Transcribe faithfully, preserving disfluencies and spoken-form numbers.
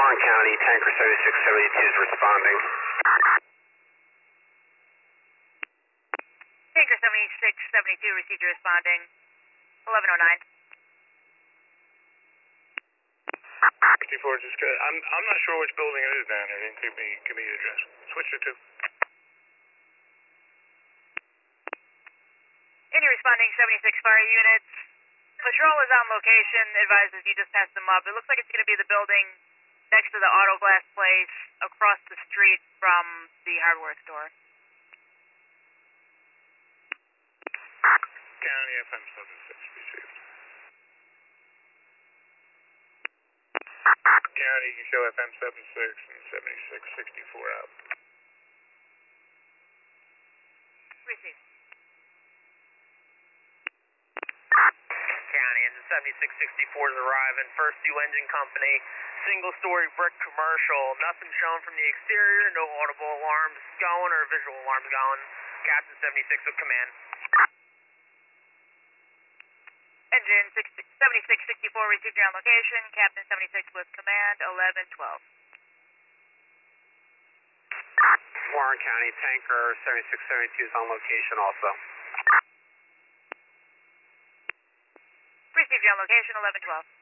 Warren County, tanker seventy-six seventy-two is responding. Tanker seventy-six seventy-two received your responding. eleven oh nine. fifty-four is good. I'm I'm not sure which building it is down there. They didn't give me give me the address. Switch it to. Any responding seventy-six fire units. Patrol is on location. Advises you just passed them up. It looks like it's going to be the building next to the auto glass place across the street from the hardware store. County F M seventy-six received. County, you can show F M seventy-six and seventy-six sixty-four out. Received. County, engine seventy-six sixty-four is arriving. First Two Engine Company, single-story brick commercial. Nothing shown from the exterior. No audible alarms going or visual alarms going. Captain seventy-six with command. Engine seventy-six sixty-four received your on location. Captain seventy-six with command. eleven twelve. Warren County, tanker seventy-six seventy-two is on location also. Received your on location. eleven twelve.